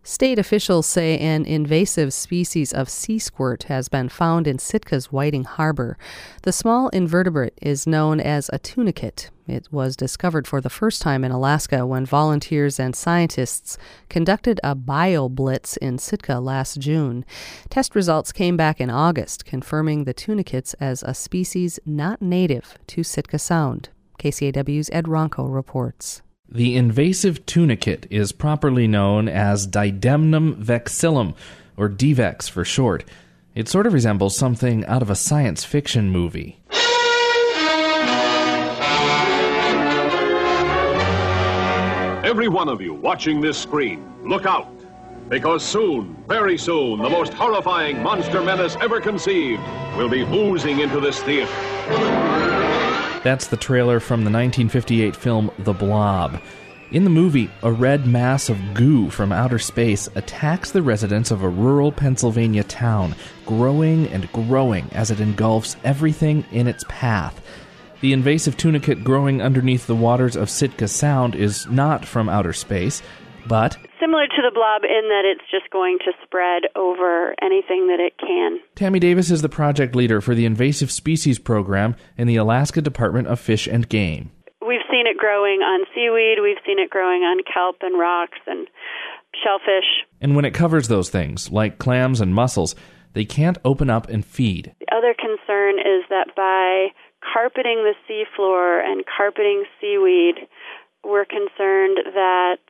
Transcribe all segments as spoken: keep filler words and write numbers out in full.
State officials say an invasive species of sea squirt has been found in Sitka's Whiting Harbor. The small invertebrate is known as a tunicate. It was discovered for the first time in Alaska when volunteers and scientists conducted a bio-blitz in Sitka last June. Test results came back in August, confirming the tunicates as a species not native to Sitka Sound. K C A W's Ed Ronco reports. The invasive tunicate is properly known as Didymnum vexillum, or D VEX for short. It sort of resembles something out of a science fiction movie. Every one of you watching this screen, look out, because soon, very soon, the most horrifying monster menace ever conceived will be oozing into this theater. That's the trailer from the nineteen fifty-eight film The Blob. In the movie, a red mass of goo from outer space attacks the residents of a rural Pennsylvania town, growing and growing as it engulfs everything in its path. The invasive tunicate growing underneath the waters of Sitka Sound is not from outer space, but similar to the blob in that it's just going to spread over anything that it can. Tammy Davis is the project leader for the Invasive Species Program in the Alaska Department of Fish and Game. We've seen it growing on seaweed, we've seen it growing on kelp and rocks and shellfish. And when it covers those things, like clams and mussels, they can't open up and feed. The other concern is that by carpeting the seafloor and carpeting seaweed, we're concerned that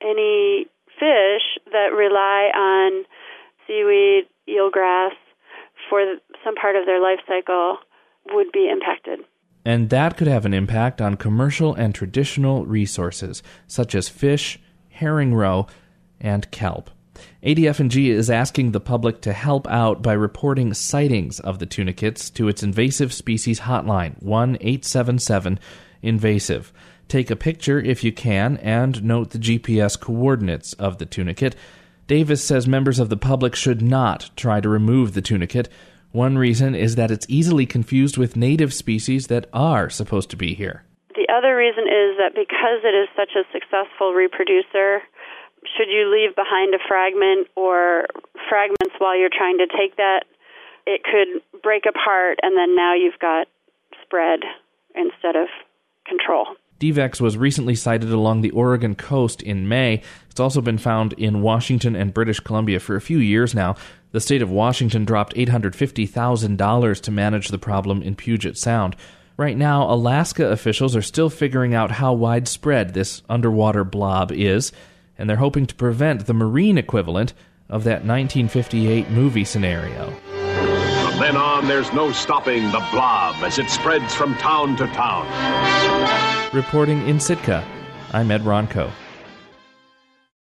any fish that rely on seaweed, eelgrass for some part of their life cycle would be impacted. And that could have an impact on commercial and traditional resources, such as fish, herring roe, and kelp. A D F and G is asking the public to help out by reporting sightings of the tunicates to its invasive species hotline, one eight seven seven invasive. Take a picture if you can and note the G P S coordinates of the tunicate. Davis says members of the public should not try to remove the tunicate. One reason is that it's easily confused with native species that are supposed to be here. The other reason is that because it is such a successful reproducer, should you leave behind a fragment or fragments while you're trying to take that, it could break apart and then now you've got spread instead of control. D VEX was recently sighted along the Oregon coast in May. It's also been found in Washington and British Columbia for a few years now. The state of Washington dropped eight hundred fifty thousand dollars to manage the problem in Puget Sound. Right now, Alaska officials are still figuring out how widespread this underwater blob is, and they're hoping to prevent the marine equivalent of that nineteen fifty-eight movie scenario. From then on, there's no stopping the blob as it spreads from town to town. Reporting in Sitka, I'm Ed Ronco.